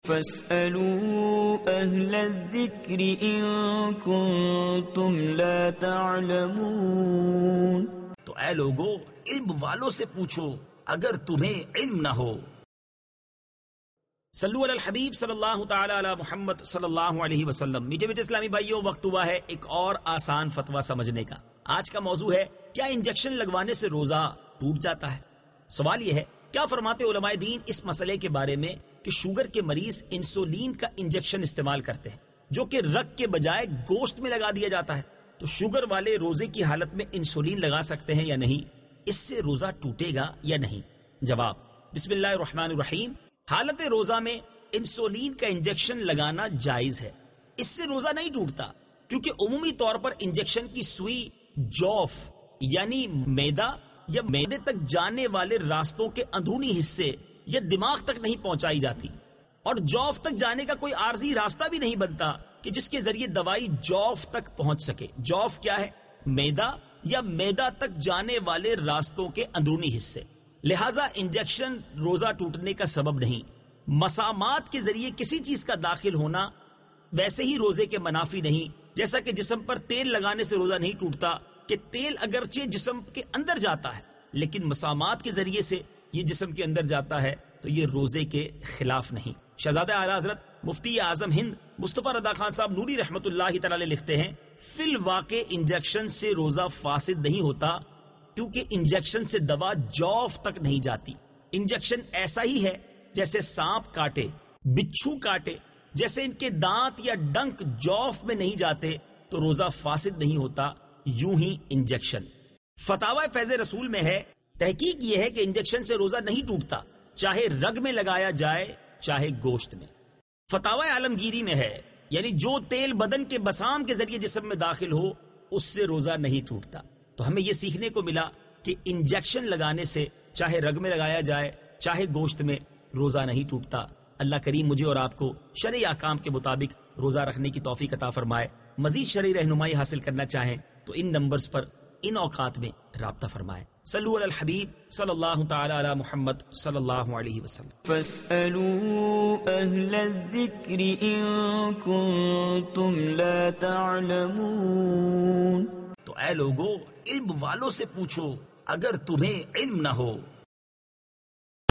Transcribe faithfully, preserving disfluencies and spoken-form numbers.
فَاسْأَلُوا أَهْلَ الذِّكْرِ إِن كُنتُمْ لَا تَعْلَمُونَ۔ تو اے لوگو علم والوں سے پوچھو اگر تمہیں علم نہ ہو۔ صلو علی الحبیب صلی اللہ تعالی علی محمد صلی اللہ علیہ وسلم۔ میٹھے میٹھے اسلامی بھائیوں، وقت ہوا ہے ایک اور آسان فتویٰ سمجھنے کا۔ آج کا موضوع ہے کیا انجیکشن لگوانے سے روزہ ٹوٹ جاتا ہے؟ سوال یہ ہے کیا فرماتے علماء دین اس مسئلے کے بارے میں کہ شوگر کے مریض انسولین کا انجیکشن استعمال کرتے ہیں جو کہ رگ کے بجائے گوشت میں لگا دیا جاتا ہے، تو شوگر والے روزے کی حالت میں انسولین لگا سکتے ہیں یا نہیں؟ اس سے روزہ ٹوٹے گا یا نہیں؟ جواب، بسم اللہ الرحمن الرحیم۔ حالت روزہ میں انسولین کا انجیکشن لگانا جائز ہے، اس سے روزہ نہیں ٹوٹتا، کیونکہ عمومی طور پر انجیکشن کی سوئی جوف یعنی میدا یا میدے تک جانے والے راستوں کے اندرونی حصے یا دماغ تک نہیں پہنچائی جاتی، اور جوف تک جانے کا کوئی عارضی راستہ بھی نہیں بنتا کہ جس کے ذریعے دوائی جوف تک پہنچ سکے۔ جوف کیا ہے؟ میدا یا میدا تک جانے والے راستوں کے اندرونی حصے، لہذا انجیکشن روزہ ٹوٹنے کا سبب نہیں۔ مسامات کے ذریعے کسی چیز کا داخل ہونا ویسے ہی روزے کے منافی نہیں، جیسا کہ جسم پر تیل لگانے سے روزہ نہیں ٹوٹتا کہ تیل اگرچہ جسم کے اندر جاتا ہے لیکن مسامات کے ذریعے سے یہ جسم کے اندر جاتا ہے، تو یہ روزے کے خلاف نہیں۔ شہزادہ اعلیٰ حضرت مفتی اعظم ہند مصطفیٰ رضا خان صاحب نوری رحمت اللہ تعالی لکھتے ہیں فی الواقع انجیکشن سے روزہ فاسد نہیں ہوتا، کیونکہ انجیکشن سے دوا جوف تک نہیں جاتی۔ انجیکشن ایسا ہی ہے جیسے سانپ کاٹے، بچھو کاٹے، جیسے ان کے دانت یا ڈنک جوف میں نہیں جاتے تو روزہ فاسد نہیں ہوتا، یوں ہی انجیکشن۔ فتاوی فیض رسول میں ہے، تحقیق یہ ہے کہ انجیکشن سے روزہ نہیں ٹوٹتا، چاہے رگ میں لگایا جائے چاہے گوشت میں۔ فتاوی عالمگیری میں ہے، یعنی جو تیل بدن کے بسام کے ذریعے جسم میں داخل ہو اس سے روزہ نہیں ٹوٹتا۔ تو ہمیں یہ سیکھنے کو ملا کہ انجیکشن لگانے سے چاہے رگ میں لگایا جائے چاہے گوشت میں روزہ نہیں ٹوٹتا۔ اللہ کریم مجھے اور آپ کو شرعی احکام کے مطابق روزہ رکھنے کی توفیق عطا فرمائے۔ مزید شرعی رہنمائی حاصل کرنا چاہیں تو ان نمبرز پر ان اوقات میں رابطہ فرمائیں۔ صلو علی الحبیب صلی اللہ تعالی علی محمد صلی اللہ علیہ وسلم۔ فَاسْأَلُوا أَهْلَ الذِّكْرِ إِن كُنتُمْ لَا تَعْلَمُونَ۔ تو اے لوگو علم والوں سے پوچھو اگر تمہیں علم نہ ہو۔